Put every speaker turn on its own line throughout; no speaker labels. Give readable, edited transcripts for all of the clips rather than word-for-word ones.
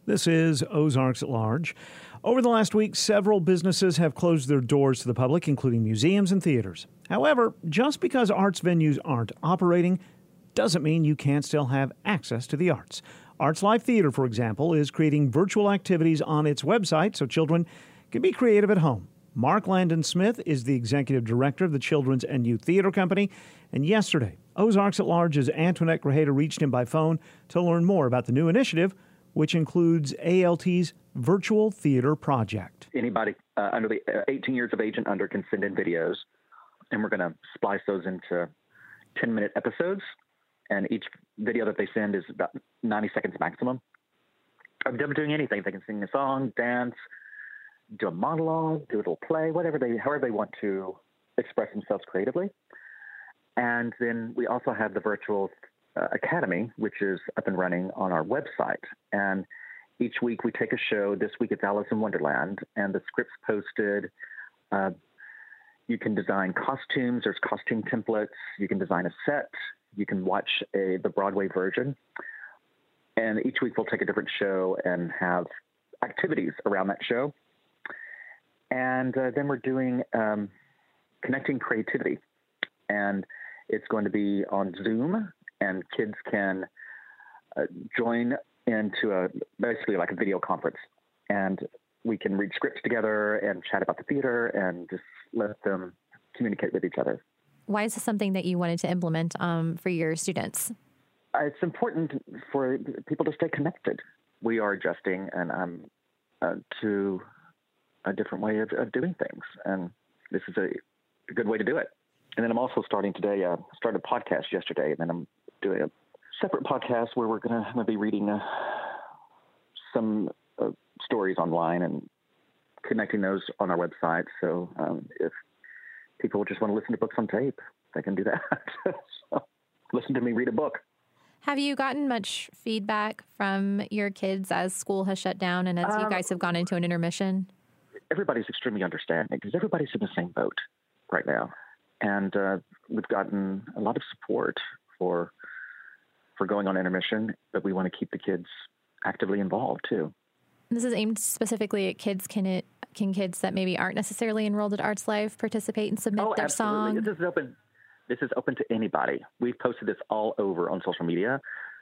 This is Ozarks at Large. Over the last week, several businesses have closed their doors to the public, including museums and theaters. However, just because arts venues aren't operating doesn't mean you can't still have access to the arts. Arts Live Theater, for example, is creating virtual activities on its website so children can be creative at home. Mark Landon Smith is the executive director of the Children's and Youth Theater Company. And yesterday, Ozarks at Large's Antoinette Grajeda reached him by phone to learn more about the new initiative, which includes ALT's Virtual Theater Project.
Anybody under the 18 years of age and under can send in videos, and we're going to splice those into 10-minute episodes, and each video that they send is about 90 seconds maximum. Of them doing anything. They can sing a song, dance, do a monologue, do a little play, however they want to express themselves creatively. And then we also have the Virtual Academy, which is up and running on our website. And each week we take a show. This week it's Alice in Wonderland, and the script's posted. You can design costumes. There's costume templates. You can design a set. You can watch the Broadway version. And each week we'll take a different show and have activities around that show. And then we're doing Connecting Creativity. And it's going to be on Zoom, and kids can join into basically like a video conference. And we can read scripts together and chat about the theater and just let them communicate with each other.
Why is this something that you wanted to implement for your students?
It's important for people to stay connected. We are adjusting to a different way of doing things. And this is a good way to do it. And then I'm also starting today, started a podcast yesterday, and then I'm doing a separate podcast where we're going to be reading some stories online and connecting those on our website. So if people just want to listen to books on tape, they can do that. So, listen to me read a book.
Have you gotten much feedback from your kids as school has shut down and as you guys have gone into an intermission?
Everybody's extremely understanding because everybody's in the same boat right now. And we've gotten a lot of support for going on intermission, but we want to keep the kids actively involved too.
This is aimed specifically at kids. Can kids that maybe aren't necessarily enrolled at Arts Live participate and submit their
absolutely.
song?
This is open to anybody. We've posted this all over on social media,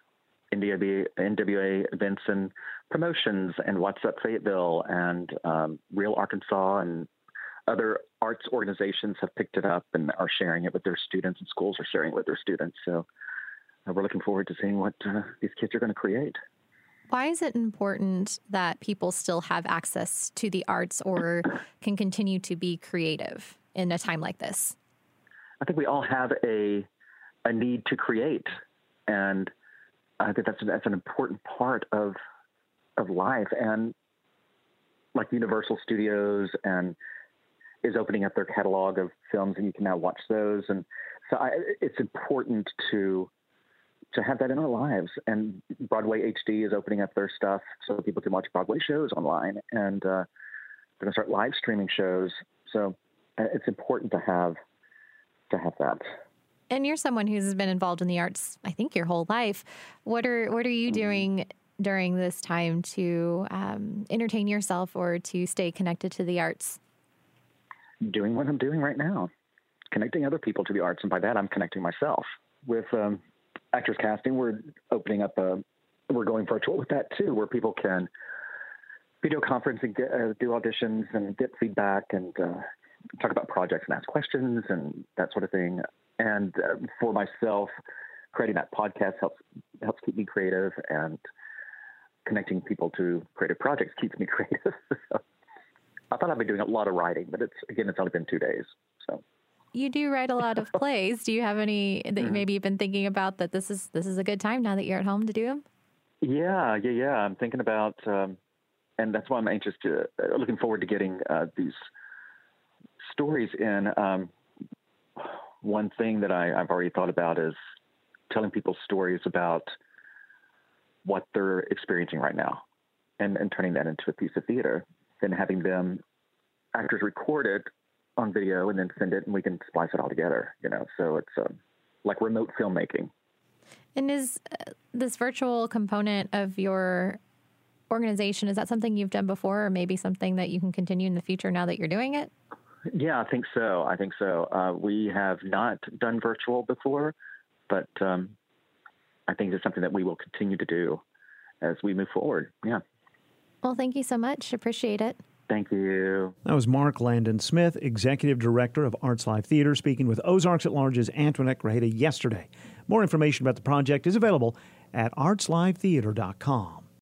NWA events and promotions, and What's Up Fayetteville, and Real Arkansas, and other arts organizations have picked it up and are sharing it with their students, and schools are sharing it with their students. So we're looking forward to seeing what these kids are going to create.
Why is it important that people still have access to the arts or can continue to be creative in a time like this?
I think we all have a need to create, and I think that's an important part of life. And like Universal Studios and is opening up their catalog of films, and you can now watch those. And so it's important to have that in our lives. And Broadway HD is opening up their stuff so people can watch Broadway shows online, and they're going to start live streaming shows. So it's important to have that.
And you're someone who's been involved in the arts, I think, your whole life. What are you doing during this time to entertain yourself or to stay connected to the arts?
Doing what I'm doing right now, connecting other people to the arts. And by that, I'm connecting myself with actors casting. We're opening up we're going virtual with that too, where people can video conference and do auditions and get feedback and talk about projects and ask questions and that sort of thing. And for myself, creating that podcast helps keep me creative, and connecting people to creative projects keeps me creative. So I thought I'd be doing a lot of writing, but it's only been 2 days. So
you do write a lot of plays. Do you have any that maybe you've been thinking about that this is a good time now that you're at home to do them? Yeah.
I'm thinking about, and that's why I'm looking forward to getting these stories in. One thing that I've already thought about is telling people stories about what they're experiencing right now, and turning that into a piece of theater, and having actors record it on video and then send it, and we can splice it all together, so it's like remote filmmaking.
And is this virtual component of your organization. Is that something you've done before, or maybe something that you can continue in the future now that you're doing it?
Yeah, I think so. We have not done virtual before, but I think it's something that we will continue to do as we move forward. Yeah.
Well, thank you so much. Appreciate it.
Thank you.
That was Mark Landon Smith, Executive Director of Arts Live Theater, speaking with Ozarks at Large's Antoinette Grajeda yesterday. More information about the project is available at artslivetheater.com.